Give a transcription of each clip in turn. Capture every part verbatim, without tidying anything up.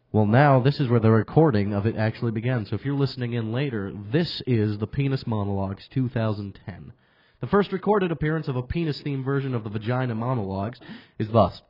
Well, now this is where the recording of it actually began. So if you're listening in later, this is the Penis Monologues two thousand ten. The first recorded appearance of a penis-themed version of the Vagina Monologues is thus.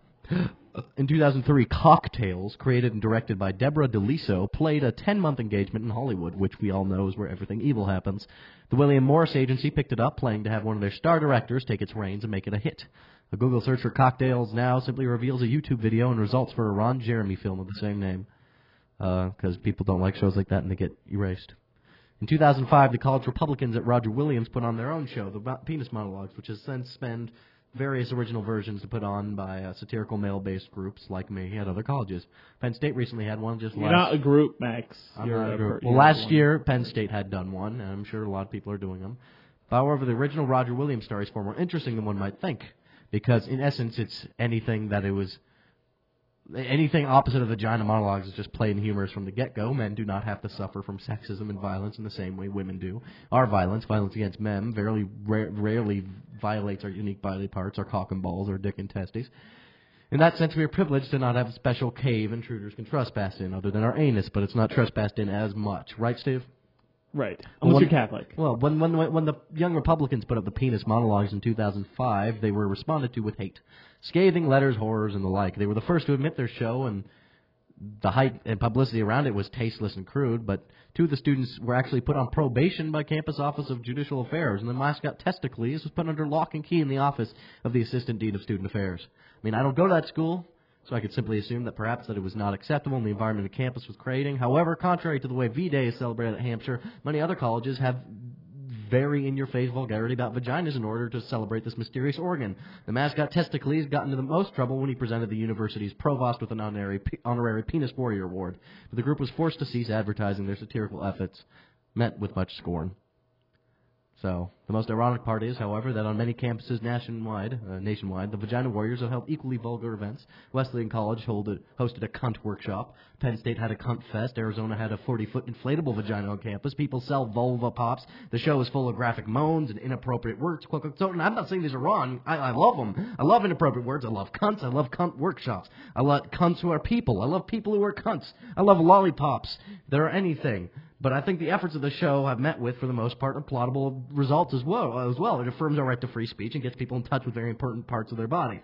In two thousand three, Cocktails, created and directed by Deborah DeLiso, played a ten-month engagement in Hollywood, which we all know is where everything evil happens. The William Morris Agency picked it up, planning to have one of their star directors take its reins and make it a hit. A Google search for Cocktails now simply reveals a YouTube video and results for a Ron Jeremy film of the same name, because uh, people don't like shows like that and they get erased. In two thousand five, the college Republicans at Roger Williams put on their own show, the Penis Monologues, which has since spent various original versions to put on by uh, satirical male-based groups like me at other colleges. Penn State recently had one just You're last... not a group, Max. I'm You're not a group. you're Well, last one. year, Penn State had done one, and I'm sure a lot of people are doing them. However, the original Roger Williams story is far more interesting than one might think, because in essence, it's anything that it was... Anything opposite of Vagina Monologues is just plain humorous from the get-go. Men do not have to suffer from sexism and violence in the same way women do. Our violence, violence against men, very ra- rarely violates our unique bodily parts, our cock and balls, our dick and testes. In that sense, we are privileged to not have a special cave intruders can trespass in, other than our anus, but it's not trespassed in as much. Right, Steve? Right. Unless when, you're Catholic. Well, when, when when the young Republicans put up the Penis Monologues in two thousand five, they were responded to with hate. Scathing letters, horrors, and the like. They were the first to admit their show, and the hype and publicity around it was tasteless and crude, but two of the students were actually put on probation by Campus Office of Judicial Affairs, and the mascot Testicles was put under lock and key in the office of the Assistant Dean of Student Affairs. I mean, I don't go to that school, so I could simply assume that perhaps that it was not acceptable in the environment the campus was creating. However, contrary to the way V-Day is celebrated at Hampshire, many other colleges have very in-your-face vulgarity about vaginas in order to celebrate this mysterious organ. The mascot Testicles got into the most trouble when he presented the university's provost with an honorary, honorary Penis Warrior Award. But the group was forced to cease advertising their satirical efforts, met with much scorn. So, the most ironic part is, however, that on many campuses nationwide, uh, nationwide, the Vagina Warriors have held equally vulgar events. Wesleyan College hold a, hosted a cunt workshop. Penn State had a cunt fest. Arizona had a forty-foot inflatable vagina on campus. People sell vulva pops. The show is full of graphic moans and inappropriate words. So, and I'm not saying these are wrong. I, I love them. I love inappropriate words. I love cunts. I love cunt workshops. I love cunts who are people. I love people who are cunts. I love lollipops. They're anything. But I think the efforts of the show have met with, for the most part, applaudable results as well. As well, it affirms our right to free speech and gets people in touch with very important parts of their body.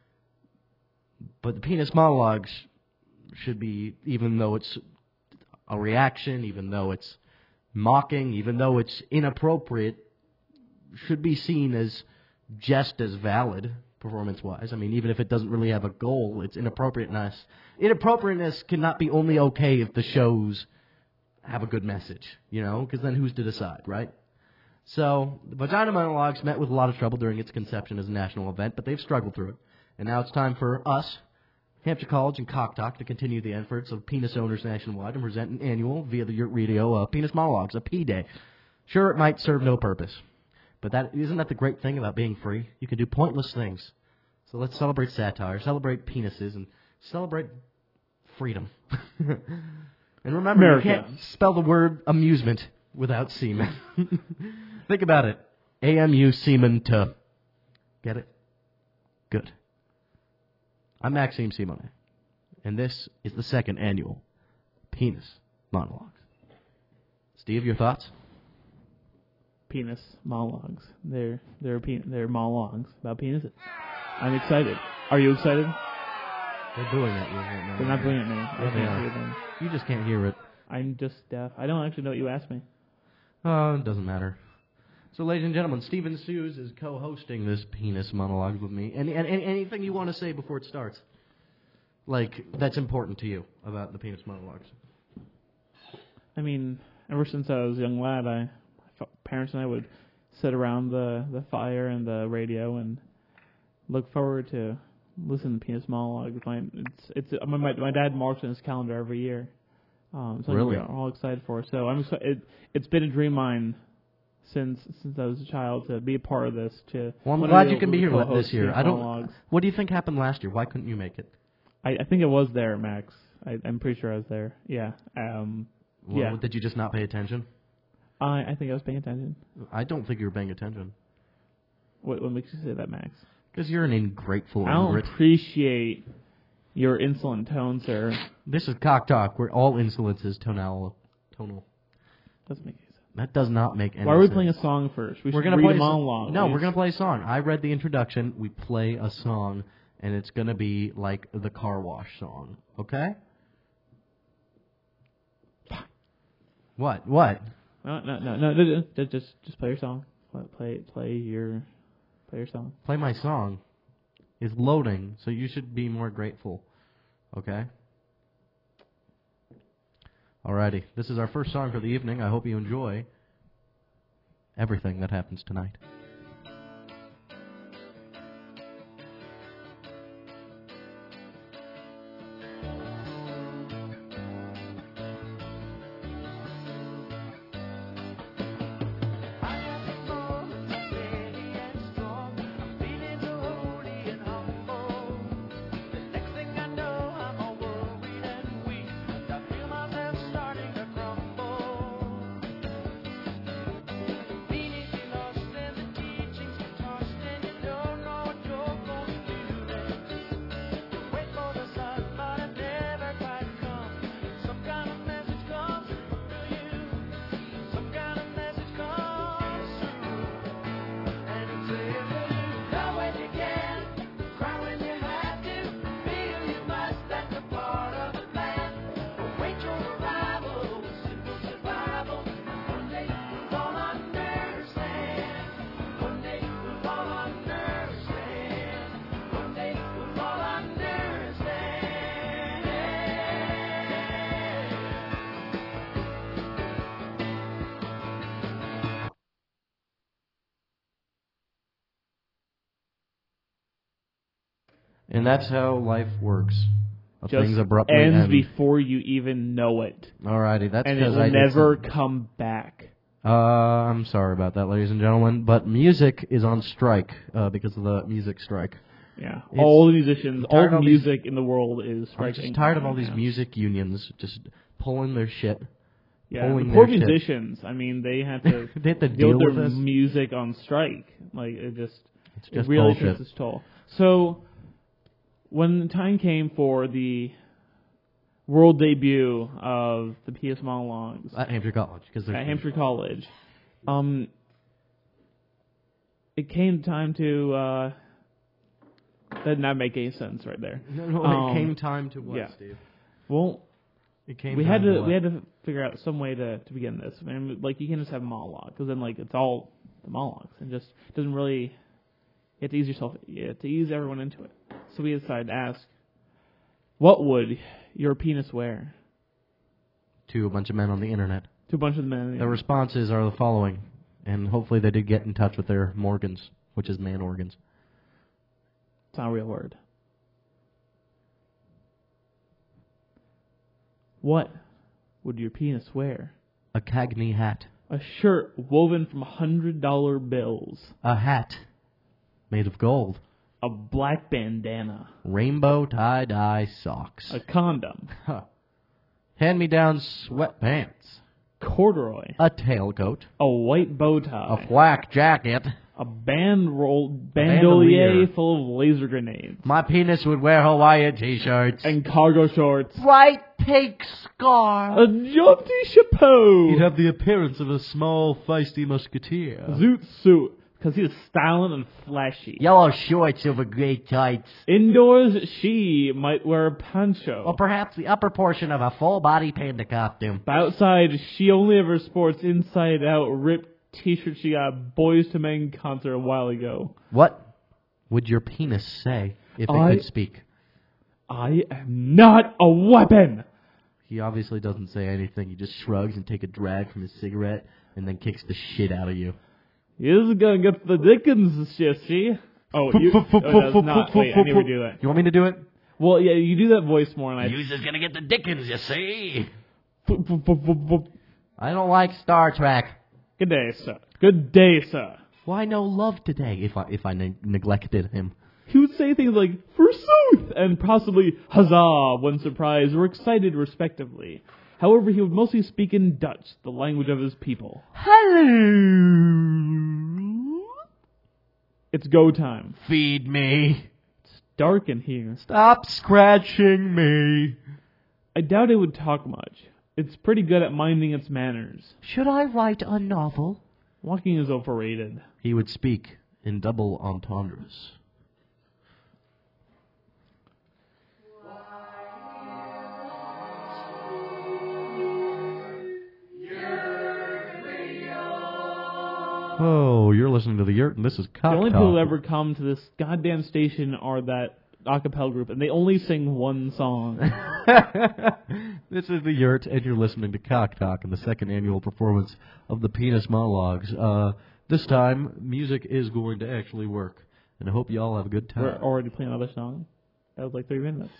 But the Penis Monologues should be, even though it's a reaction, even though it's mocking, even though it's inappropriate, should be seen as just as valid performance-wise. I mean, even if it doesn't really have a goal, it's inappropriateness. Inappropriateness cannot be only okay if the show's have a good message, you know, because then who's to decide, right? So, the Vagina Monologues met with a lot of trouble during its conception as a national event, but they've struggled through it. And now it's time for us, Hampshire College and Cock Talk, to continue the efforts of penis owners nationwide and present an annual, via the Yurt Radio, uh, Penis Monologues, a P-Day. Sure, it might serve no purpose, but that isn't that the great thing about being free? You can do pointless things. So let's celebrate satire, celebrate penises, and celebrate freedom. And remember, America. You can't spell the word amusement without semen. Think about it. A M U semen to. Get it? Good. I'm Maxime Simone, and this is the second annual Penis Monologues. Steve, your thoughts? Penis monologues. They're they're pe- they're monologues about penises. I'm excited. Are you excited? They're booing at you right now. They're not booing at me. I Yeah, they can't are. hear them. You just can't hear it. I'm just deaf. I don't actually know what you asked me. Oh, it doesn't matter. So, ladies and gentlemen, Stephen Sues is co-hosting this Penis Monologues with me. Any, and, and anything you want to say before it starts? Like, that's important to you about the Penis Monologues? I mean, ever since I was a young lad, I, parents and I would sit around the, the fire and the radio and look forward to listen to Penis Monologues. My, it's, it's, my, my dad marks in his calendar every year. Um, so really? We're all excited for. So I'm excited. It, it's been a dream of mine since since I was a child to be a part of this. To well, I'm glad you can be here this year. I don't. Monologues. What do you think happened last year? Why couldn't you make it? I, I think it was there, Max. I, I'm pretty sure I was there. Yeah. Um, well, yeah. Did you just not pay attention? I I think I was paying attention. I don't think you were paying attention. What what makes you say that, Max? Because you're an ingrateful I don't ingrat. appreciate your insolent tone, sir. This is Cock Talk, where all insolence is tonal. Tonal. Doesn't make any sense. That does not make any sense. Why are we playing a song first? We we're should gonna read play a a monologue. No, We we're going just- to play a song. I read the introduction. We play a song, and it's going to be like the car wash song. Okay? What? What? No, no, no, no, no, no, just, just, just play your song. Play, play, play your, play your song. Play my song. It's loading, so you should be more grateful. Okay? Alrighty. This is our first song for the evening. I hope you enjoy everything that happens tonight. And that's how life works. Just Things abruptly ends end. before you even know it. Alrighty, that's And it because will I did never some- come back. Uh, I'm sorry about that, ladies and gentlemen, but music is on strike uh, because of the music strike. Yeah. It's- all the musicians, I'm tired all of these- music in the world is I'm striking. just tired of all these Yeah. music unions just pulling their shit. Yeah, pulling the poor their shit. musicians. I mean, they have to They have to deal deal with with their this. music on strike. Like it just, It's it just really bullshit. takes its toll. So, when the time came for the world debut of the P S monologues At Hampshire College, because at Hampshire College, um, it came time to. Uh, that did not make any sense right there. No, no, Um, it came time to what, yeah. Steve? Well, It came. we time had to what? we had to figure out some way to, to begin this. I mean, like you can't just have a monologue because then like it's all the monologues and just doesn't really. You have to ease yourself. You have to ease everyone into it. So we decided to ask, what would your penis wear? to a bunch of men on the internet. To a bunch of men. The responses are the following, and hopefully they did get in touch with their Morgans, which is man organs. It's not a real word. What would your penis wear? A Cagney hat. A shirt woven from hundred dollar bills. A hat made of gold. A black bandana. Rainbow tie-dye socks. A condom. Huh. Hand-me-down sweatpants. Corduroy. A tailcoat. A white bow A tie. flak jacket. A band roll bandolier. bandolier full of laser grenades. My penis would wear Hawaiian t-shirts. And cargo shorts. bright pink scarf. A jaunty chapeau. He'd have the appearance of a small, feisty musketeer. Zoot suit. Because he was styling and flashy. Yellow shorts over gray tights. Indoors, she might wear a poncho. Or perhaps the upper portion of a full-body panda costume. But outside, she only ever sports inside-out ripped t-shirt she got at Boys to Men concert a while ago. What would your penis say if it I- could speak? I am not a weapon! He obviously doesn't say anything. He just shrugs and takes a drag from his cigarette and then kicks the shit out of you. He's gonna get the Dickens shit, see? Oh, you, oh, that's not, wait, I never do that. You want me to do it? Well, yeah, you do that voice more, and I... User's gonna get the Dickens, you see. Good I don't like Star Trek. day, sir. Good day, sir. Why no love today if I if I ne- neglected him? He would say things like, forsooth, and possibly huzzah when surprised or excited, respectively. However, he would mostly speak in Dutch, the language of his people. Hello. It's go time. Feed me. dark in here. Stop scratching me. I doubt it would talk much. It's pretty good at minding its manners. Should I write a novel? Walking is overrated. He would speak in double entendres. Oh, you're listening to the Yurt, and this is Cock The only Talk. people who ever come to this goddamn station are that a cappella group, and they only sing one song. This is the Yurt, and you're listening to Cock Talk in the second annual performance of the Penis Monologues. Uh, this time, music is going to actually work, and I hope you all have a good time. We're already playing another song. That was like three minutes.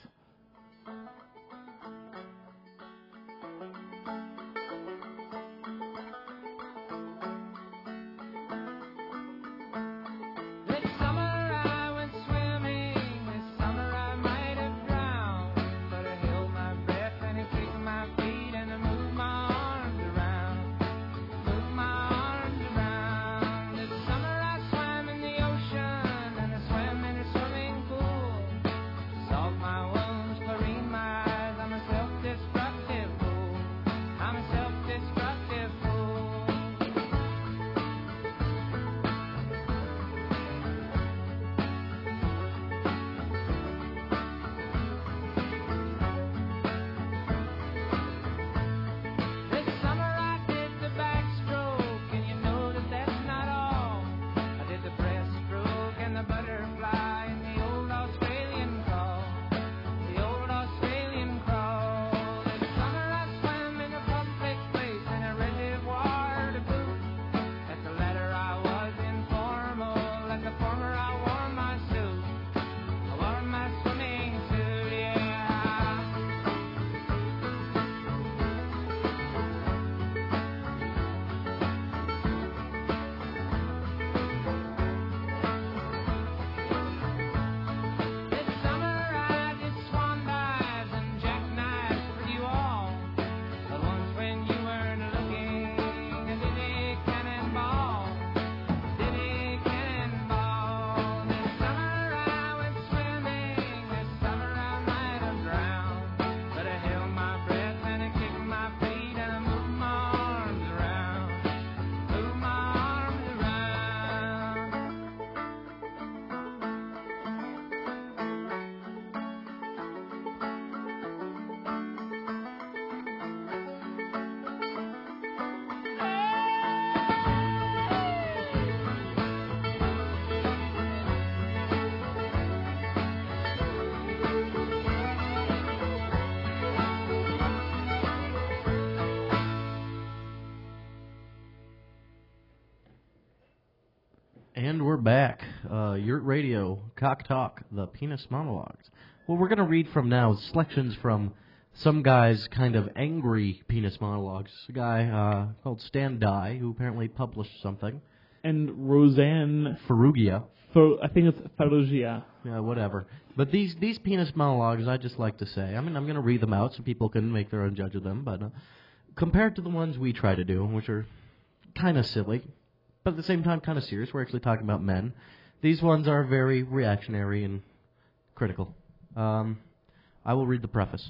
And we're back. Uh, Yurt Radio, Cock Talk, the Penis Monologues. What we're going to read from now is selections from some guy's kind of angry penis monologues. A guy uh, called Stan Dye, who apparently published something. And Roseanne... Ferrugia. Fer- I think it's Ferrugia. Yeah, whatever. But these, these penis monologues, I just like to say, I mean, I'm going to read them out so people can make their own judge of them, but uh, compared to the ones we try to do, which are kind of silly, but at the same time kind of serious, we're actually talking about men, these ones are very reactionary and critical. Um, I will read the preface.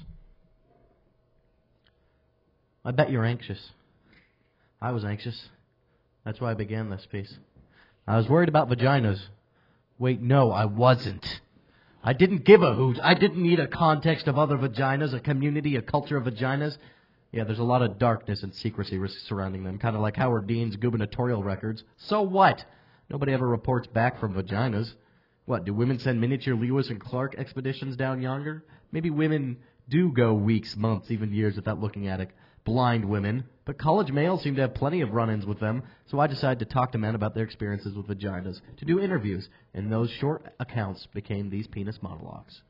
I bet you're anxious. I was anxious. That's why I began this piece. I was worried about vaginas. Wait, no, I wasn't. I didn't give a hoot. I didn't need a context of other vaginas, a community, a culture of vaginas. Yeah, there's a lot of darkness and secrecy surrounding them, kind of like Howard Dean's gubernatorial records. So what? Nobody ever reports back from vaginas. What, do women send miniature Lewis and Clark expeditions down yonder? Maybe women do go weeks, months, even years without looking at it. Blind women. But college males seem to have plenty of run-ins with them, so I decided to talk to men about their experiences with vaginas, to do interviews, and those short accounts became these penis monologues.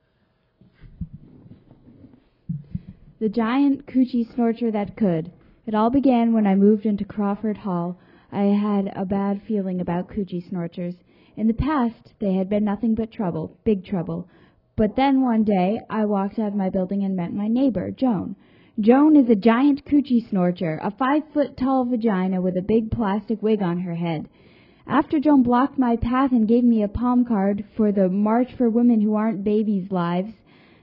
The giant coochie snorcher that could. It all began when I moved into Crawford Hall. I had a bad feeling about coochie snorchers. In the past, they had been nothing but trouble, big trouble. But then one day, I walked out of my building and met my neighbor, Joan. Joan is a giant coochie snorcher, a five-foot-tall vagina with a big plastic wig on her head. After Joan blocked my path and gave me a palm card for the March for Women Who Aren't Babies' Lives,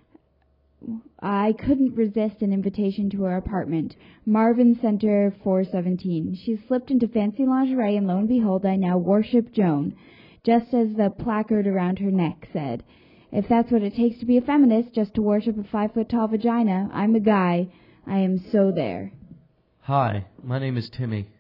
I couldn't resist an invitation to her apartment, Marvin Center four seventeen. She slipped into fancy lingerie, and lo and behold, I now worship Joan, just as the placard around her neck said. If that's what it takes to be a feminist, just to worship a five-foot-tall vagina, I'm a guy. I am so there. Hi, my name is Timmy,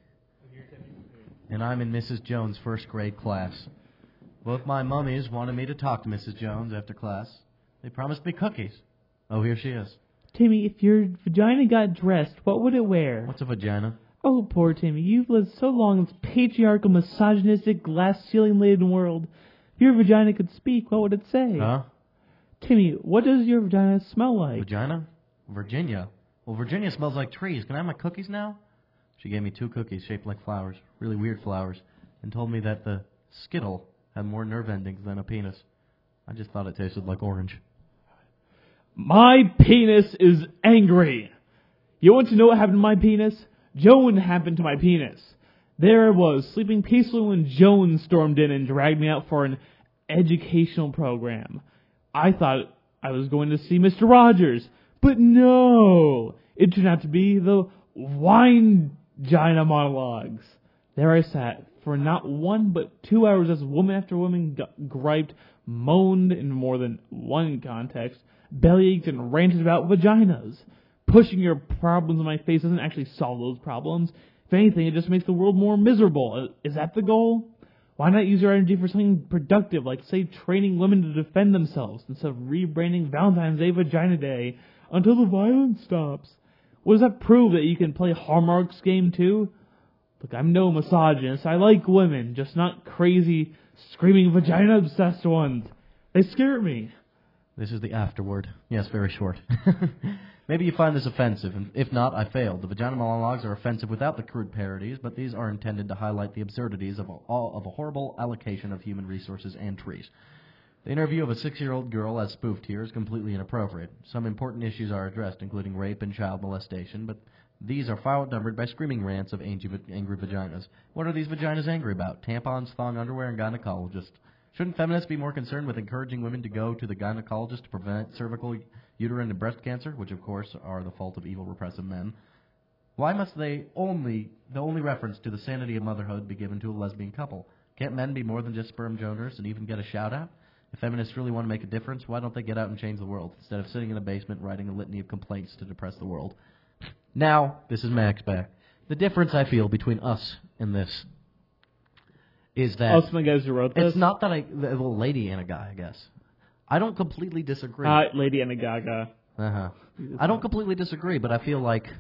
and I'm in Missus Jones' first grade class. Both my mummies wanted me to talk to Missus Jones after class. They promised me cookies. Oh, here she is. Timmy, if your vagina got dressed, what would it wear? What's a vagina? Oh, poor Timmy, you've lived so long in this patriarchal, misogynistic, glass-ceiling-laden world. If your vagina could speak, what would it say? Huh? Timmy, what does your vagina smell like? Vagina? Virginia. Well, Virginia smells like trees. Can I have my cookies now? She gave me two cookies shaped like flowers, really weird flowers, and told me that the Skittle had more nerve endings than a penis. I just thought it tasted like orange. My penis is angry. You want to know what happened to my penis? Joan happened to my penis. There I was, sleeping peacefully when Joan stormed in and dragged me out for an educational program. I thought I was going to see Mister Rogers, but no! It turned out to be the Wine-gina monologues. There I sat, for not one but two hours as woman after woman g- griped, moaned in more than one context, bellyached and ranted about vaginas. Pushing your problems in my face doesn't actually solve those problems. If anything, it just makes the world more miserable. Is that the goal? Why not use your energy for something productive, like, say, training women to defend themselves, instead of rebranding Valentine's Day Vagina Day until the violence stops? What does that prove, that you can play Hallmark's game too? Look, I'm no misogynist. I like women, just not crazy, screaming vagina-obsessed ones. They scare me. This is the afterword. Yes, very short. Maybe you find this offensive, and if not, I failed. The vagina monologues are offensive without the crude parodies, but these are intended to highlight the absurdities of a, all, of a horrible allocation of human resources and trees. The interview of a six-year-old girl as spoofed here is completely inappropriate. Some important issues are addressed, including rape and child molestation, but these are far outnumbered by screaming rants of angry, angry vaginas. What are these vaginas angry about? Tampons, thong underwear, and gynecologists. Shouldn't feminists be more concerned with encouraging women to go to the gynecologist to prevent cervical, uterine, and breast cancer, which of course are the fault of evil, repressive men? Why must they only, the only reference to the sanity of motherhood be given to a lesbian couple? Can't men be more than just sperm donors and even get a shout-out? If feminists really want to make a difference, why don't they get out and change the world, instead of sitting in a basement writing a litany of complaints to depress the world? Now, this is Max back. The difference I feel between us and this is that... Oh, some of the guys who wrote this? It's not that I... The little lady and a guy, I guess. I don't completely disagree. Uh, Lady and a Gaga. Uh-huh. I don't completely disagree, but I feel like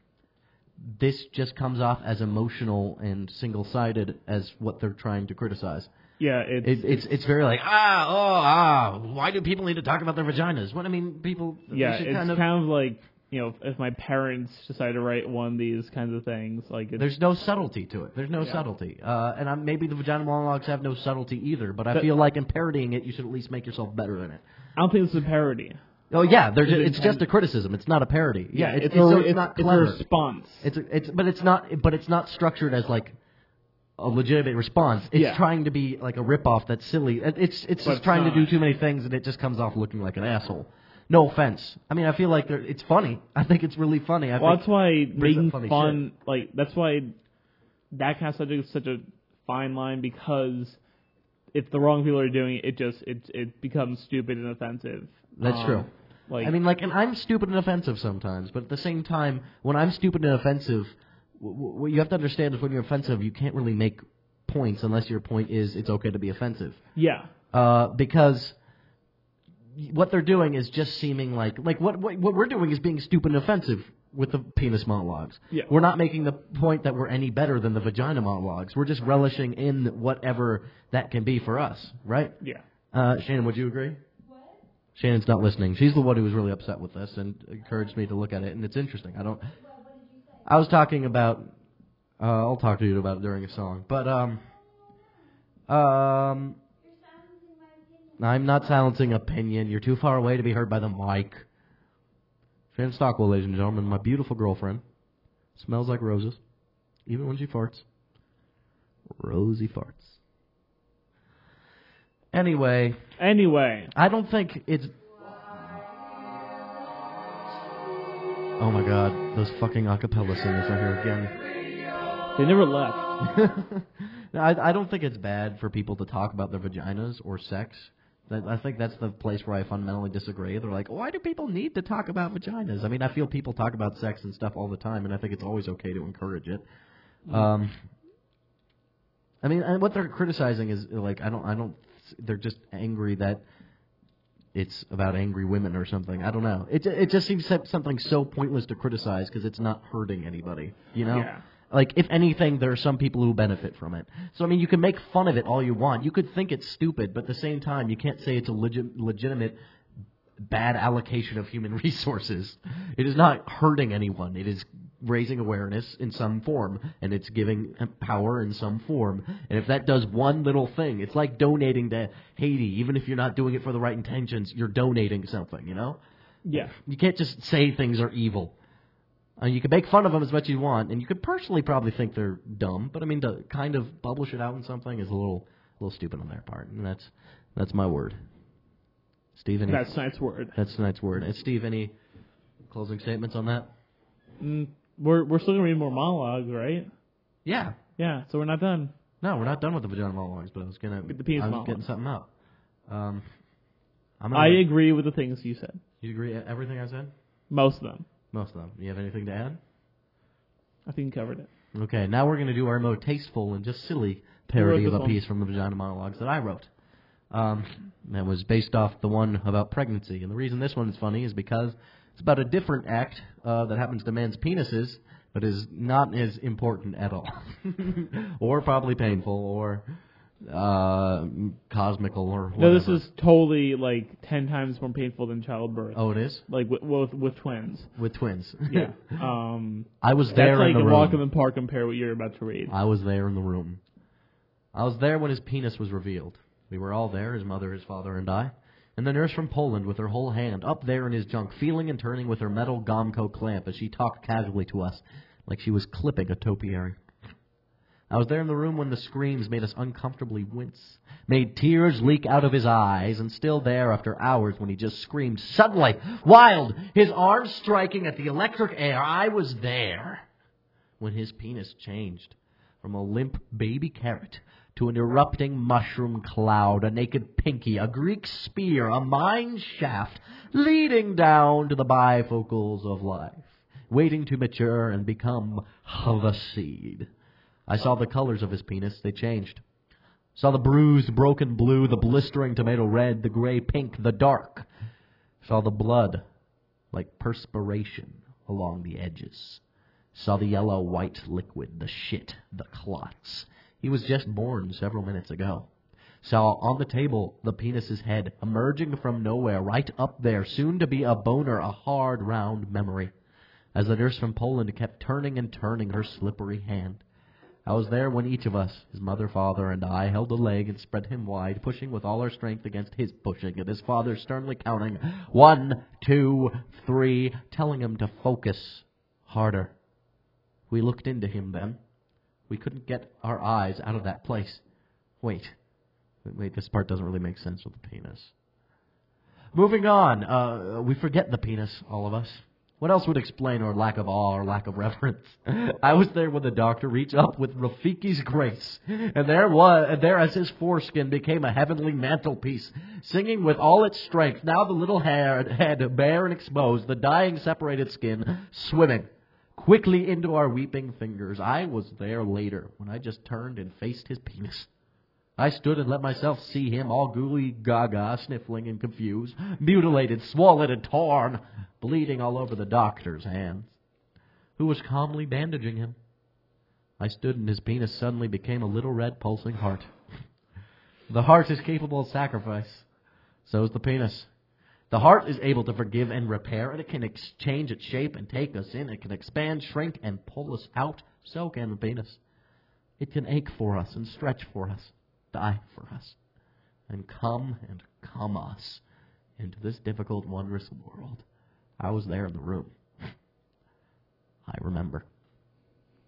this just comes off as emotional and single-sided as what they're trying to criticize. Yeah, it's, it, it's it's very like, ah, oh, ah, why do people need to talk about their vaginas? What I mean, people... Yeah, it's kind of, kind of like, you know, if my parents decide to write one of these kinds of things, like... It's, there's no subtlety to it. There's no yeah. subtlety. Uh, and I'm, maybe the vagina monologues have no subtlety either, but I but, feel like in parodying it, you should at least make yourself better in it. I don't think it's a parody. Oh yeah, there's It's, a, it's just a criticism. It's not a parody. Yeah, it's, it's, it's, a, so it's, it's not it's clever. a response. It's a, it's but it's not but it's not structured as like a legitimate response. It's yeah. trying to be like a ripoff that's silly. It's it's But just trying not. to do too many things, and it just comes off looking like an asshole. No offense. I mean, I feel like it's funny. I think it's really funny. I well, think that's why making funny fun, shit. like that's why that kind of subject is such a fine line, because if the wrong people are doing it, it just it it becomes stupid and offensive. That's um, true. Like, I mean, like, and I'm stupid and offensive sometimes, but at the same time, when I'm stupid and offensive, w- what you have to understand is when you're offensive, you can't really make points unless your point is it's okay to be offensive. Yeah. Uh, because what they're doing is just seeming like, like what, what what we're doing is being stupid and offensive with the penis monologues. Yeah. We're not making the point that we're any better than the vagina monologues. We're just relishing in whatever that can be for us, right? Yeah. Uh, Shannon, would you agree? Shannon's not listening. She's the one who was really upset with this and encouraged me to look at it, and it's interesting. I don't. I was talking about. Uh, I'll talk to you about it during a song, but um, um, I'm not silencing opinion. You're too far away to be heard by the mic. Shannon Stockwell, ladies and gentlemen, my beautiful girlfriend, smells like roses, even when she farts. Rosy farts. Anyway, Anyway, I don't think it's... Oh my god, those fucking acapella singers are here again. they never left. No, I, I don't think it's bad for people to talk about their vaginas or sex. That, I think that's the place where I fundamentally disagree. They're like, why do people need to talk about vaginas? I mean, I feel people talk about sex and stuff all the time, and I think it's always okay to encourage it. Um, I mean, and what they're criticizing is like, I don't, I don't. They're just angry that it's about angry women or something. I don't know. It it just seems something so pointless to criticize because it's not hurting anybody. You know. Yeah. Like, if anything, there are some people who benefit from it. So, I mean, you can make fun of it all you want. You could think it's stupid, but at the same time, you can't say it's a legi- legitimate bad allocation of human resources. It is not hurting anyone. It is raising awareness in some form, and it's giving power in some form. And if that does one little thing, it's like donating to Haiti. Even if you're not doing it for the right intentions, you're donating something, you know? Yeah. You can't just say things are evil. Uh, you can make fun of them as much as you want, and you could personally probably think they're dumb, but I mean, to kind of publish it out in something is a little, a little stupid on their part, and that's, that's my word. Steve, any, That's tonight's word. That's tonight's word. And Steve, any closing statements on that? Mm, we're we're still gonna read more monologues, right? Yeah. Yeah. So we're not done. No, we're not done with the vagina monologues, but I was gonna, With the penis I was monologues. getting something up. Um, I'm gonna, I agree with the things you said. You agree with everything I said? Most of them. Most of them. You have anything to add? I think you covered it. Okay, now we're going to do our more tasteful and just silly parody of this a one? piece from the Vagina Monologues that I wrote. Um, that was based off the one about pregnancy. And the reason this one is funny is because it's about a different act uh, that happens to men's penises, but is not as important at all. Or probably painful, or uh, cosmical, or whatever. No, this is totally like ten times more painful than childbirth. Oh, it is? Like with with, with twins. With twins. Yeah. Um. I was there That's like in the a room. walk in the park compared to what you're about to read. I was there in the room. I was there when his penis was revealed. We were all there, his mother, his father, and I. And the nurse from Poland with her whole hand up there in his junk, feeling and turning with her metal Gomco clamp as she talked casually to us, like she was clipping a topiary. I was there in the room when the screams made us uncomfortably wince, made tears leak out of his eyes, and still there after hours when he just screamed suddenly, wild, his arms striking at the electric air. I was there when his penis changed from a limp baby carrot to an erupting mushroom cloud, a naked pinky, a Greek spear, a mine shaft leading down to the bifocals of life, waiting to mature and become the seed. I saw the colors of his penis. They changed. Saw the bruised, broken blue, the blistering tomato red, the gray pink, the dark. Saw the blood like perspiration along the edges. Saw the yellow-white liquid, the shit, the clots. He was just born several minutes ago. Saw on the table the penis's head, emerging from nowhere, right up there, soon to be a boner, a hard, round memory. As the nurse from Poland kept turning and turning her slippery hand. I was there when each of us, his mother, father, and I, held a leg and spread him wide, pushing with all our strength against his pushing, and his father sternly counting, one, two, three, telling him to focus harder. We looked into him then. We couldn't get our eyes out of that place. Wait. Wait, this part doesn't really make sense with the penis. Moving on. Uh, we forget the penis, all of us. What else would explain our lack of awe or lack of reverence? I was there when the doctor reached up with Rafiki's grace, and there was, and there as his foreskin became a heavenly mantelpiece, singing with all its strength. Now the little hair, head bare and exposed, the dying separated skin swimming quickly into our weeping fingers. I was there later when I just turned and faced his penis. I stood and let myself see him all gooey gaga, sniffling and confused, mutilated, swollen and torn, bleeding all over the doctor's hands, who was calmly bandaging him. I stood and his penis suddenly became a little red pulsing heart. The heart is capable of sacrifice. So is the penis. The heart is able to forgive and repair, and it can exchange its shape and take us in. It can expand, shrink, and pull us out. So can the penis. It can ache for us and stretch for us, die for us, and come and come us into this difficult, wondrous world. I was there in the room. I remember.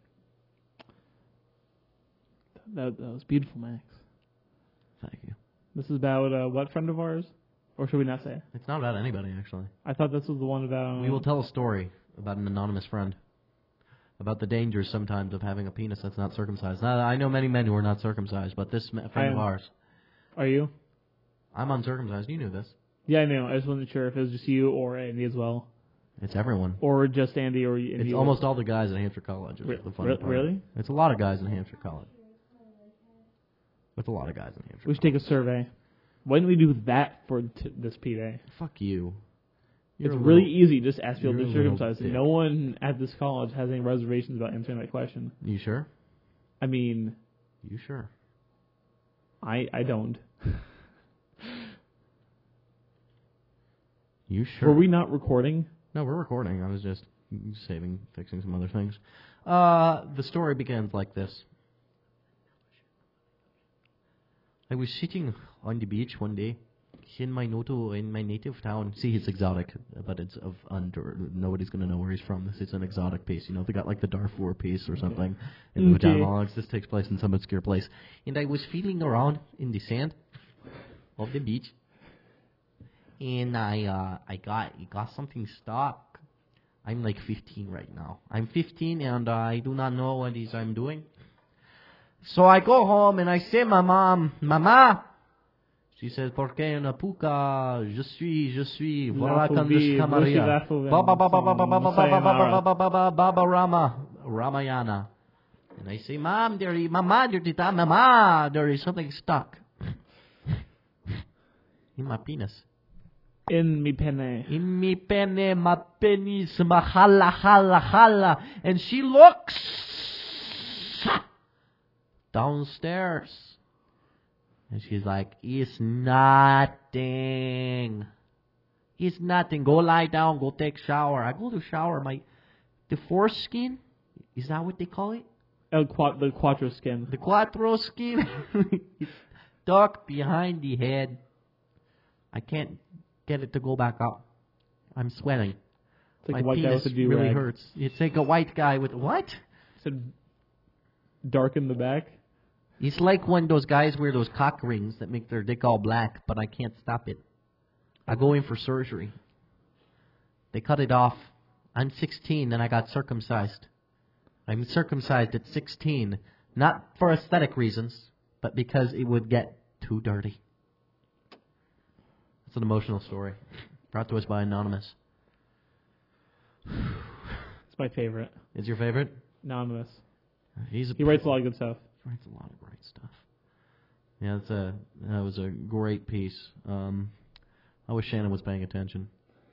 That, that was beautiful, Max. Thank you. This is about uh, what friend of ours? Or should we not say? It's not about anybody, actually. I thought this was the one about... We will tell a story about an anonymous friend. About the dangers sometimes of having a penis that's not circumcised. Now, I know many men who are not circumcised, but this friend I of am. ours... Are you? I'm uncircumcised. You knew this. Yeah, I know. I just wasn't sure if it was just you or Andy as well. It's everyone. Or just Andy or Andy. It's almost all the guys at Hampshire College. Is Re- the funny re- part. really? It's a lot of guys in Hampshire College. It's a lot of guys in Hampshire. We should take a survey. Why didn't we do that for t- this P Day? Fuck you. It's You're a really little- easy. Just ask people you're to a be little circumcised. dick. No one at this college has any reservations about answering that question. You sure? I mean, You sure? I I don't. You sure? Were we not recording? No, we're recording. I was just saving, fixing some other things. Uh, the story begins like this. I was sitting on the beach one day in my noto in my native town. See, it's exotic, but it's of under. Nobody's gonna know where he's from. This is an exotic piece. You know, they got like the Darfur piece or something in the Okay. vagina monologues. This takes place in some obscure place. And I was feeling around in the sand of the beach, and I uh, I got I got something stuck. I'm like fifteen right now. I'm fifteen and uh, I do not know what it is I'm doing. So I go home and I say, my mom, Mama. She says, ¿Por qué una puka? Je suis, je suis. Voilà La con phobie, Maria. la phobie, Baba Baba Baba Baba Baba sayonara. Baba Baba Baba Rama Ramayana. And I say, Mom, there is, Mama, there is, Mama, there is something stuck in my penis. In mi penne. In mi pene, my penis, my hala, hala, hala. And she looks downstairs. And she's like, it's nothing. It's nothing. Go lie down. Go take shower. I go to shower. My, the foreskin, is that what they call it? El quat- the quattro skin. The quattro skin. It's stuck behind the head. I can't get it to go back up. I'm sweating. It's like My a white guy penis with a do really rag. hurts. It's like a white guy with what? Said dark in the back. It's like when those guys wear those cock rings that make their dick all black, but I can't stop it. I go in for surgery. They cut it off. I'm sixteen and I got circumcised. I'm circumcised at sixteen, not for aesthetic reasons, but because it would get too dirty. It's an emotional story, brought to us by Anonymous. It's my favorite. Is your favorite? Anonymous. He's a He writes a lot of good stuff. He writes a lot of great stuff. Yeah, that's a that was a great piece. Um, I wish Shannon was paying attention.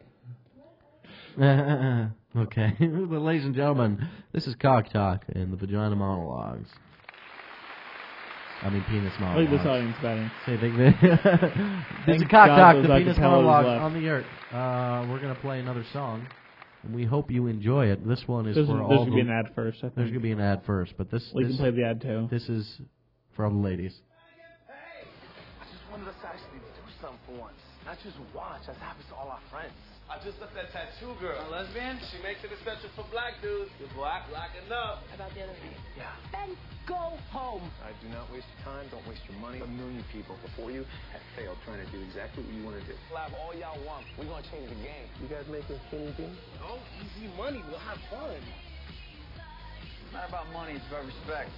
Okay, well, ladies and gentlemen, this is Cock Talk and the Vagina Monologues. I mean, penis I like this monologues. audience better. Say big This is Thank Cock God Talk, those the penis acapellas monologue left. on the earth. Uh, we're gonna play another song, and we hope you enjoy it. This one is There's, for there's all. going to be the- an ad first, I think. There's gonna be an ad first, but this We this, can play the ad too. this is for all the ladies. Hey! I just wanted us to actually do something for once. Not just watch, as happens to all our friends. I just left that tattoo girl. A lesbian? She makes it essential for black dudes. You're black, black enough. How about the other thing? Yeah. Then go home. I do not waste your time, don't waste your money. A million people before you have failed trying to do exactly what you want to do. We'll have all y'all want. We're going to change the game. You guys making skinny jeans? No, easy money. We'll have fun. It's not about money, it's about respect.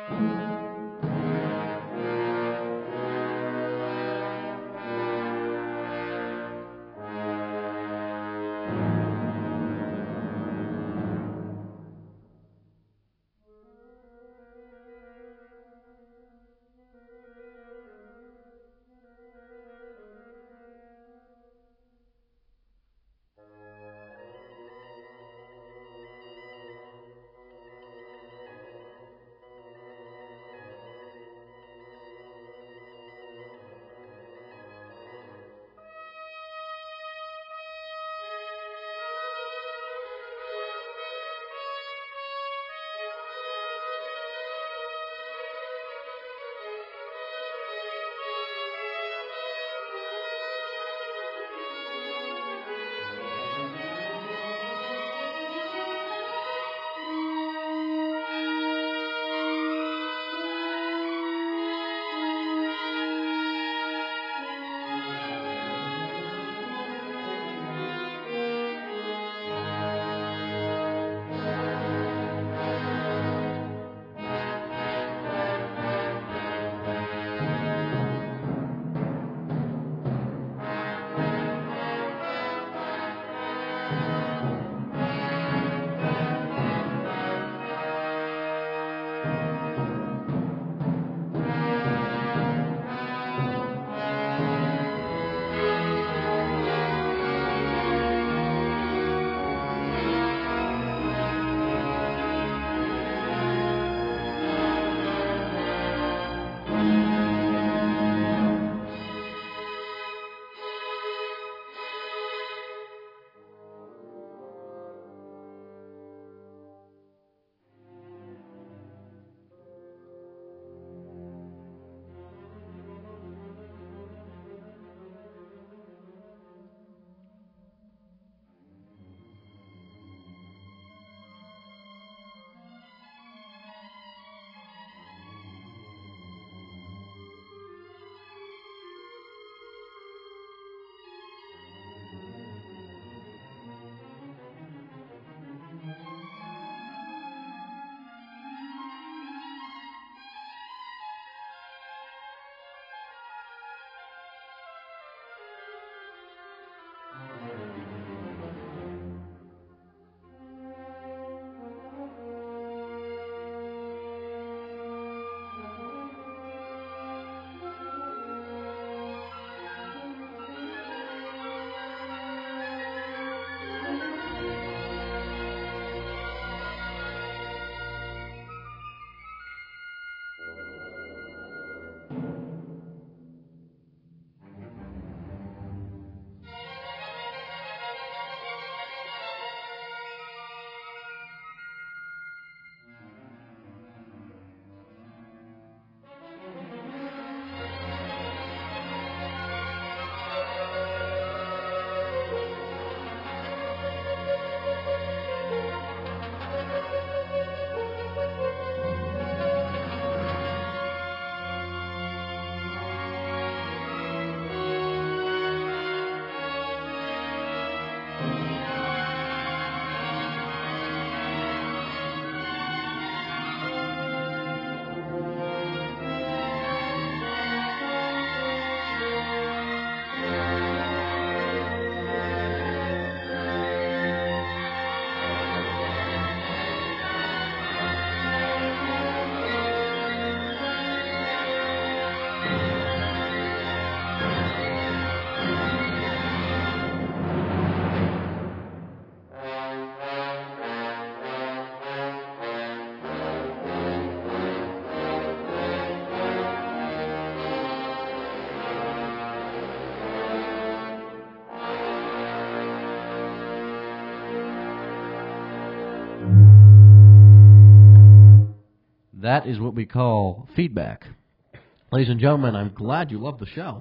That is what we call feedback. Ladies and gentlemen, I'm glad you love the show.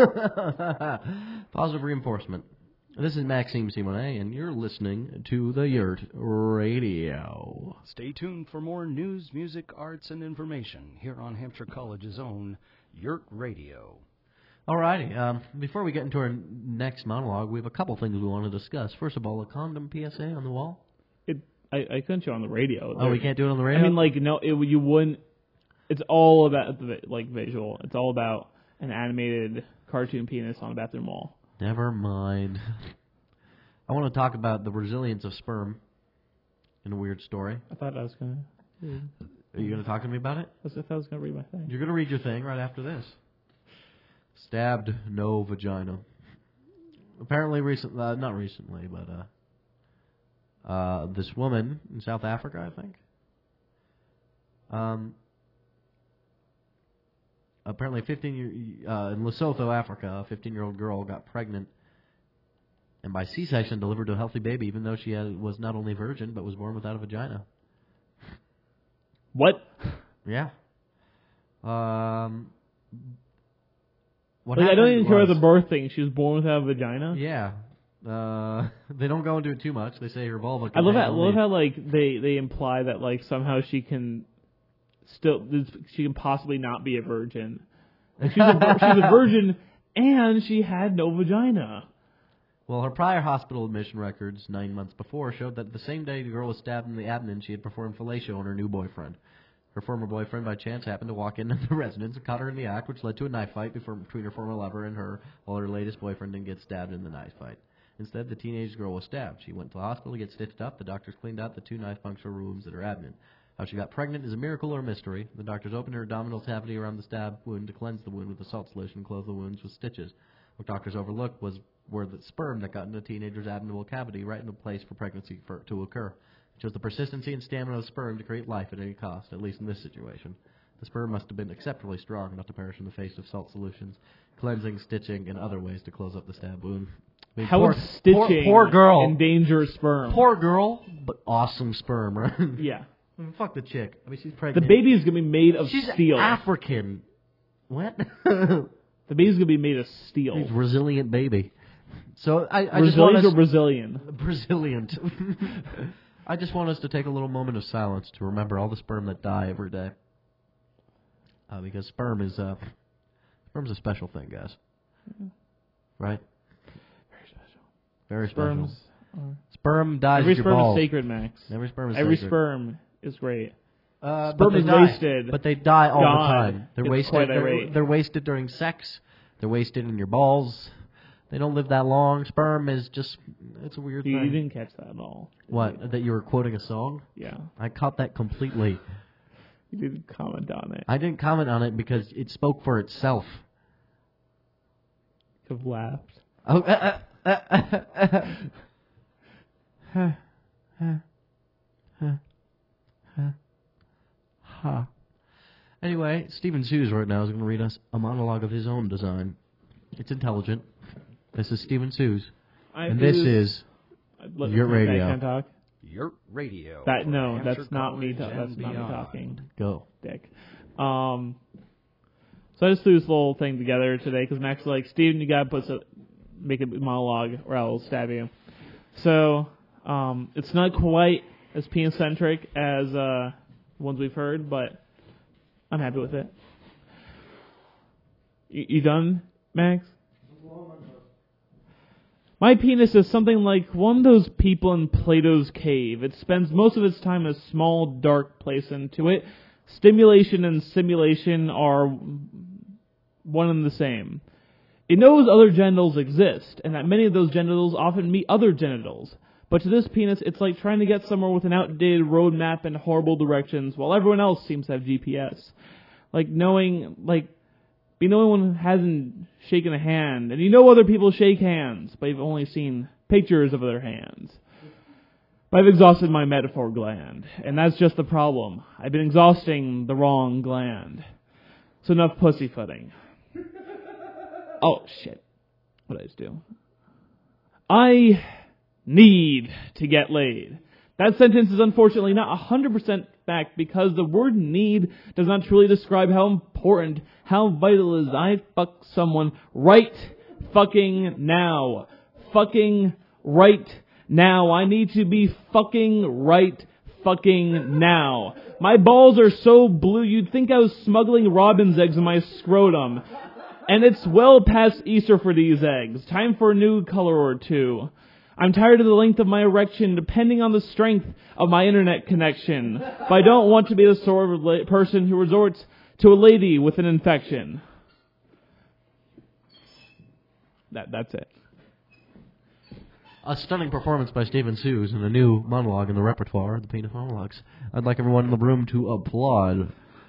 Positive reinforcement. This is Maxime Simonet, and you're listening to the Yurt Radio. Stay tuned for more news, music, arts, and information here on Hampshire College's own Yurt Radio. All righty. Um, before we get into our next monologue, we have a couple things we want to discuss. First of all, a condom P S A on the wall. It, I, I couldn't show on the radio. Oh, we can't do it on the radio? I mean, like, no, it, you wouldn't. it's all about the like visual. It's all about an animated cartoon penis on a bathroom wall. Never mind. I want to talk about the resilience of sperm in a weird story. I thought I was gonna. Are you going to talk to me about it? I thought I was gonna read my thing. You're going to read your thing right after this. Stabbed, no vagina. Apparently, recent, uh, not recently, but uh, uh, this woman in South Africa, I think. Um, apparently, fifteen year uh, in Lesotho, Africa, a fifteen-year-old girl got pregnant and by C-section delivered a healthy baby, even though she had, was not only virgin but was born without a vagina. What? Yeah. Um. What like, I don't even care was, about the birth thing. She was born without a vagina. Yeah. Uh, they don't go into it too much. They say her vulva. I love how, only... love how like they, they imply that like somehow she can still she can possibly not be a virgin. Like, she's a she's a virgin and she had no vagina. Well, her prior hospital admission records nine months before showed that the same day the girl was stabbed in the abdomen, she had performed fellatio on her new boyfriend. Her former boyfriend, by chance, happened to walk into the residence and caught her in the act, which led to a knife fight before, between her former lover and her, while her latest boyfriend didn't get stabbed in the knife fight. Instead, the teenage girl was stabbed. She went to the hospital to get stitched up. The doctors cleaned out the two knife puncture wounds at her abdomen. How she got pregnant is a miracle or a mystery. The doctors opened her abdominal cavity around the stab wound to cleanse the wound with a salt solution and close the wounds with stitches. What doctors overlooked was were the sperm that got in the teenager's abdominal cavity right in the place for pregnancy for, to occur. It shows the persistency and stamina of sperm to create life at any cost, at least in this situation. The sperm must have been exceptionally strong not to perish in the face of salt solutions, cleansing, stitching, and other ways to close up the stab wound. I mean, How poor, would stitching poor, poor girl. endanger sperm? Poor girl, but awesome sperm, right? Yeah. I mean, fuck the chick. I mean, she's The pregnant. baby is going to be made of she's steel. African. What? The baby's going to be made of steel. She's a resilient baby. So I, I just Brazilians want or us, Brazilian? Brazilian. I just want us to take a little moment of silence to remember all the sperm that die every day. Uh, because sperm is uh, sperm's a special thing, guys. Mm-hmm. Right? Very special. Very Sperms special. Are... Sperm dies Every with your sperm balls. is sacred, Max. Every sperm is Every sacred. sperm is great. Uh, Sperm is die. wasted. But they die all God, the time. They're it's wasted. quite They're, irate. they're wasted during sex. They're wasted in your balls. They don't live that long. Sperm is just, it's a weird You, thing. you didn't catch that at all. What? You? That you were quoting a song? Yeah. I caught that completely. You didn't comment on it. I didn't comment on it because it spoke for itself. Could have laughed. Oh, uh, uh, uh, uh, uh. Ha. Anyway, Stephen Sues right now is going to read us a monologue of his own design. It's intelligent. This is Stephen Sues. I And this is Let Your me- Radio. Can I talk? Your radio. That no, Hampshire that's not me. College Ta- that's and not me beyond. talking. Go. Dick. Um. So I just threw this little thing together today because Max was like, Steven, you gotta put some, make a monologue or I'll stab you. So um, it's not quite as penis centric as uh, ones we've heard, but I'm happy with it. You, you done, Max? My penis is something like one of those people in Plato's cave. It spends most of its time in a small, dark place, and to it, stimulation and simulation are one and the same. It knows other genitals exist, and that many of those genitals often meet other genitals. But to this penis, it's like trying to get somewhere with an outdated road map and horrible directions, while everyone else seems to have G P S. Like knowing, like, being the only one who hasn't shaken a hand, and you know other people shake hands, but you've only seen pictures of their hands. But I've exhausted my metaphor gland, and that's just the problem. I've been exhausting the wrong gland. So enough pussyfooting. Oh, shit. What did I just do? I need to get laid. That sentence is unfortunately not one hundred percent fact because the word need does not truly describe how important, how vital it is I fuck someone right fucking now. Fucking right now. I need to be fucking right fucking now. My balls are so blue you'd think I was smuggling robin's eggs in my scrotum. And it's well past Easter for these eggs. Time for a new color or two. I'm tired of the length of my erection depending on the strength of my internet connection. But I don't want to be the sort of la- person who resorts to a lady with an infection. That That's it. A stunning performance by Stephen Sues and a new monologue in the repertoire of the Penis Monologues. I'd like everyone in the room to applaud.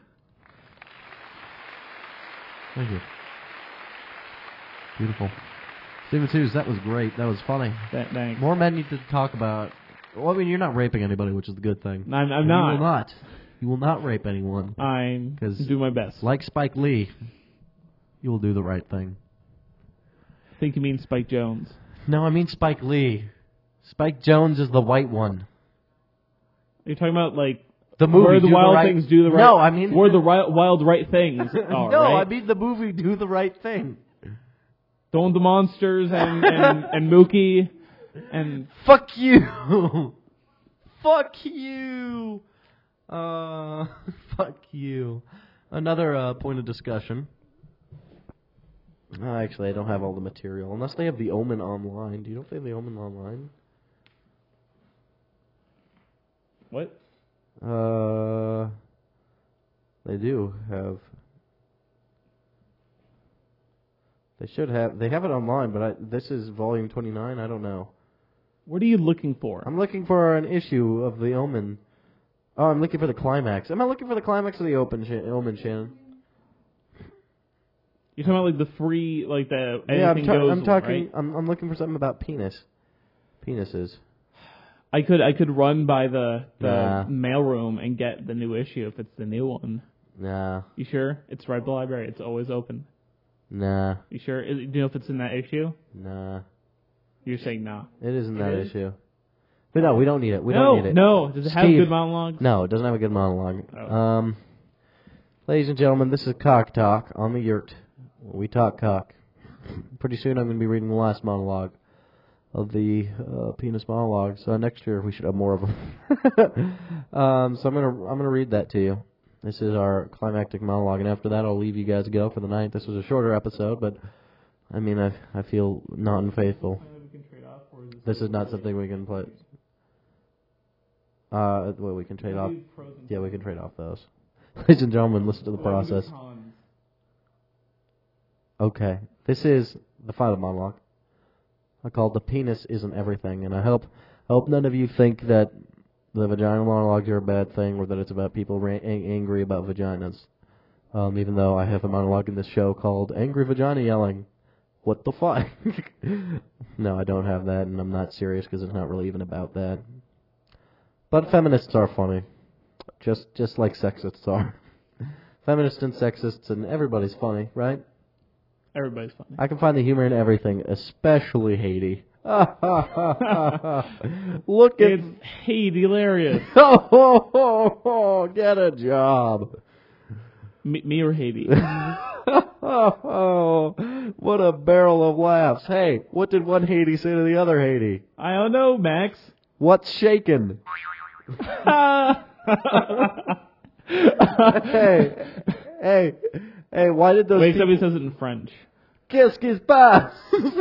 Thank you. Beautiful. Stephen Sues, that was great. That was funny. That, thanks. More men need to talk about... Well, I mean, you're not raping anybody, which is the good thing. I'm, I'm And not. You will not. You will not rape anyone. I'm 'Cause do my best. Like Spike Lee, you will do the right thing. I think you mean Spike Jones. No, I mean Spike Lee. Spike Jones is the white one. You're talking about, like, The movie, where the Do the wild Right- things do the right... No, I mean... Where the ri- wild right things are, no, right? I mean the movie Do the Right Thing. Don't the monsters and, and, and Mookie and... Fuck you! Fuck you! Uh, fuck you. Another uh, point of discussion. Uh, actually, I don't have all the material. Unless they have The Omen online. Do you know if they have The Omen online? What? Uh, they do have... They should have... They have it online, but I, this is volume twenty-nine? I don't know. What are you looking for? I'm looking for an issue of The Omen. Oh, I'm looking for the climax. Am I looking for the climax of The Open Sh- Omen, Shannon? You're talking about, like, the free, like, the Yeah, I'm, anything ta- goes I'm one, talking... right? I'm, I'm looking for something about penis. Penises. I could I could run by the, the Nah. mailroom and get the new issue if it's the new one. Nah. You sure? It's right by the library. It's always open. Nah. You sure? Is, do you know if it's in that issue? Nah. You're saying no. It isn't that It is? issue. But no, we don't need it. We no, don't need it. no. Does it have Steve. good monologues? No, it doesn't have a good monologue. Oh. Um, ladies and gentlemen, this is Cock Talk on the Yurt. We talk cock. Pretty soon I'm going to be reading the last monologue of the uh, penis monologues. So next year we should have more of them. um, so I'm going to I'm going to read that to you. This is our climactic monologue, and after that I'll leave you guys go for the night. This was a shorter episode, but I mean I I feel not unfaithful. This is not something we can play. Uh, well, we can trade off. Yeah, we can trade off those. Ladies and gentlemen, listen to the process. Okay, this is the final monologue. I call it "The Penis Isn't Everything," and I hope I hope none of you think that the vagina monologues are a bad thing or that it's about people ra- ang- angry about vaginas. Um, even though I have a monologue in this show called "Angry Vagina Yelling." What the fuck? No, I don't have that, and I'm not serious because it's not really even about that. But feminists are funny, just just like sexists are. Feminists and sexists and everybody's funny, right? Everybody's funny. I can find the humor in everything, especially Haiti. Look at... It's Haiti hilarious. Oh, oh, oh, oh, get a job. me, me or Haiti? Oh, what a barrel of laughs. Hey, what did one Haiti say to the other Haiti? I don't know, Max. What's shaking? hey, hey, hey, why did those Wait, people... somebody says it in French. Qu'est-ce qui se passe?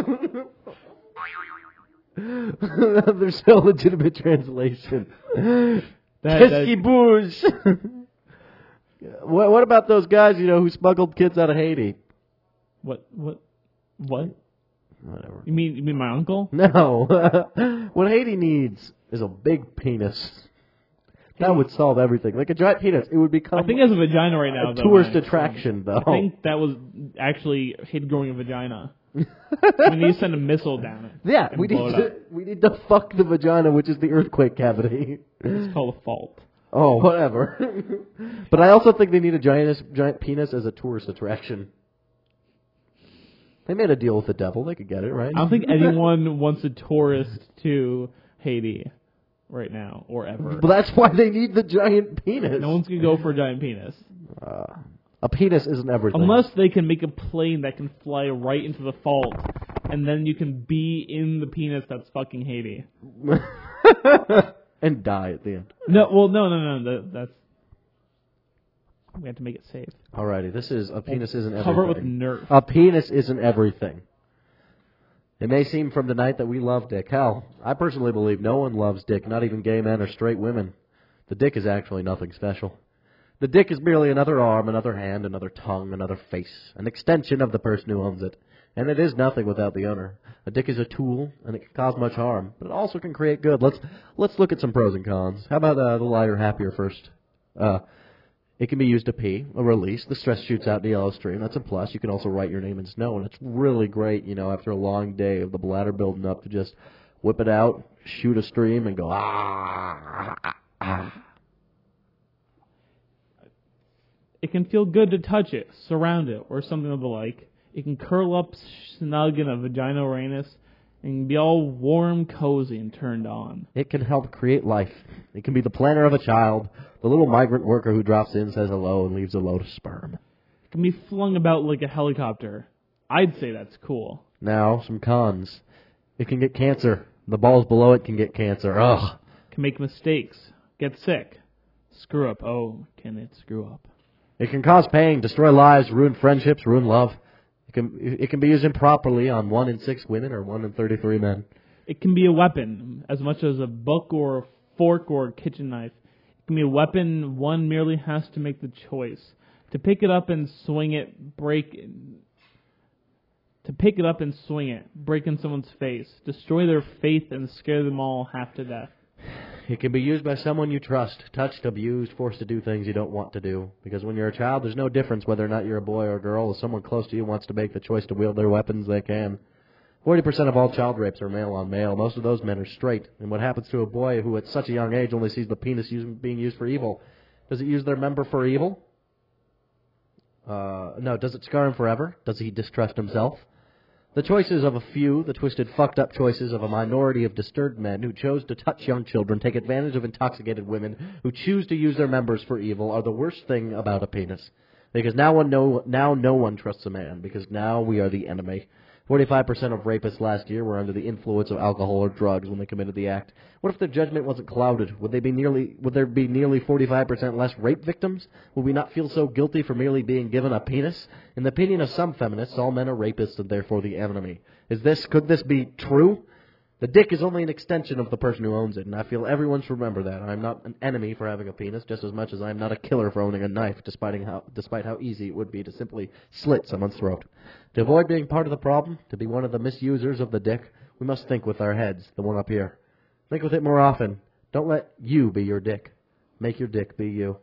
There's no legitimate translation. That- Qu'est-ce that- qui bouge? What, what about those guys, you know, who smuggled kids out of Haiti? What? What? What? Whatever. You mean you mean my uncle? No. What Haiti needs is a big penis. That would solve everything. Like a giant penis, it would become I think it has a vagina right now. a though, tourist Max. attraction, though. I think that was actually Haiti growing a vagina. We need to send a missile down it. Yeah, and we blow need it to up. we need to fuck the vagina, which is the earthquake cavity. It's called a fault. Oh, whatever. But I also think they need a giant giant penis as a tourist attraction. They made a deal with the devil. They could get it, right? I don't think anyone wants a tourist to Haiti right now or ever. But that's why they need the giant penis. No one's gonna go for a giant penis Uh, a penis isn't everything. unless they can make a plane that can fly right into the fault, and then you can be in the penis that's fucking Haiti. And die at the end. No, well, no, no, no. That, that's we have to make it safe. Alrighty, this is a penis isn't everything. Cover it with Nerf. A penis isn't everything. It may seem from tonight that we love dick. Hell, I personally believe no one loves dick, not even gay men or straight women. The dick is actually nothing special. The dick is merely another arm, another hand, another tongue, another face, an extension of the person who owns it. And it is nothing without the owner. A dick is a tool, and it can cause much harm, but it also can create good. Let's let's look at some pros and cons. How about uh, the lighter, happier first? Uh, it can be used to pee, a release. The stress shoots out in the yellow stream. That's a plus. You can also write your name in snow, and it's really great, you know, after a long day of the bladder building up to just whip it out, shoot a stream, and go, ah, ah, ah. It can feel good to touch it, surround it, or something of the like. It can curl up snug in a vagina or anus and be all warm, cozy, and turned on. It can help create life. It can be the planner of a child, the little migrant worker who drops in, says hello, and leaves a load of sperm. It can be flung about like a helicopter. I'd say that's cool. Now, some cons. It can get cancer. The balls below it can get cancer. Ugh. It can make mistakes, get sick, screw up. Oh, can it screw up? It can cause pain, destroy lives, ruin friendships, ruin love. It can it can be used improperly on one in six women or one in thirty-three men. It can be a weapon, as much as a book or a fork or a kitchen knife. It can be a weapon. One merely has to make the choice to pick it up and swing it, break it, to pick it up and swing it, break in someone's face, destroy their faith, and scare them all half to death. It can be used by someone you trust, touched, abused, forced to do things you don't want to do. Because when you're a child, there's no difference whether or not you're a boy or a girl. If someone close to you wants to make the choice to wield their weapons, they can. forty percent of all child rapes are male on male. Most of those men are straight. And what happens to a boy who at such a young age only sees the penis used, being used for evil? Does it use their member for evil? Uh, no. Does it scar him forever? Does he distrust himself? The choices of a few, the twisted, fucked up choices of a minority of disturbed men who chose to touch young children, take advantage of intoxicated women, who choose to use their members for evil, are the worst thing about a penis. Because now one no, now no one trusts a man, because now we are the enemy. forty-five percent of rapists last year were under the influence of alcohol or drugs when they committed the act. What if their judgment wasn't clouded? Would they be nearly? Would there be nearly forty-five percent less rape victims? Would we not feel so guilty for merely being given a penis? In the opinion of some feminists, all men are rapists and therefore the enemy. Is this? Could this be true? The dick is only an extension of the person who owns it, and I feel everyone should remember that. I'm not an enemy for having a penis, just as much as I'm not a killer for owning a knife, despite how, despite how easy it would be to simply slit someone's throat. To avoid being part of the problem, to be one of the misusers of the dick, we must think with our heads, the one up here. Think with it more often. Don't let you be your dick. Make your dick be you.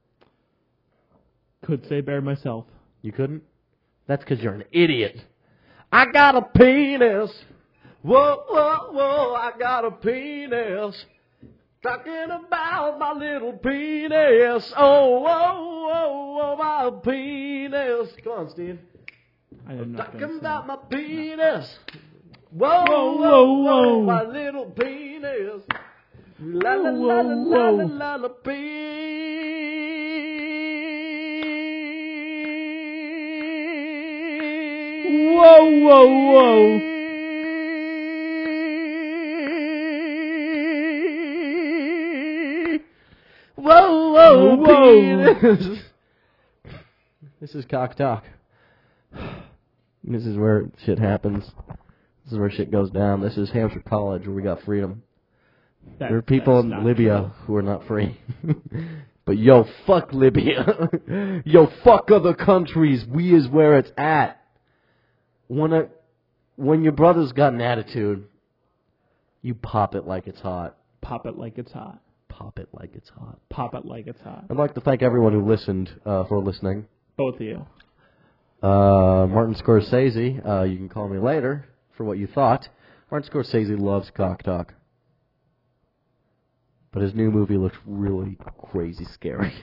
Could say bear myself. You couldn't? That's because you're an idiot. I got a penis. Whoa, whoa, whoa, I got a penis. Talking about my little penis. Oh, whoa, whoa, whoa, my penis. Come on, Steve. I am not Talking about my penis. Whoa, Whoa, whoa, whoa, whoa, whoa. my little penis. La la la la la la la la penis. Whoa, whoa, whoa. Whoa, whoa, Whoa. penis. This is Cock Talk. This is where shit happens. This is where shit goes down. This is Hampshire College, where we got freedom. That, there are people in Libya true. who are not free. But yo, fuck Libya. Yo, fuck other countries. We is where it's at. When a, when your brother's got an attitude, you pop it like it's hot. Pop it like it's hot. Pop it like it's hot. Pop it like it's hot. I'd like to thank everyone who listened uh, for listening. Both of you. Uh, Martin Scorsese, uh, you can call me later for what you thought. Martin Scorsese loves Cock Talk. But his new movie looks really crazy scary.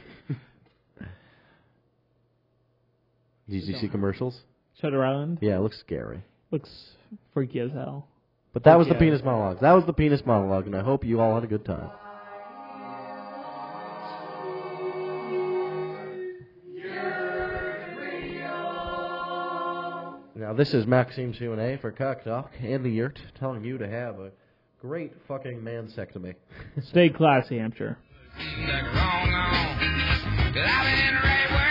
Did you see commercials? Shutter Island? Yeah, it looks scary. Looks freaky as hell. But that was the Yeah. penis monologue. That was the penis monologue, and I hope you all had a good time. Now, this is Maxime Q and A for Cock Talk and the Yurt, telling you to have a great fucking mansectomy. Stay classy, Hampshire. Wrong on, 'cause I've been right where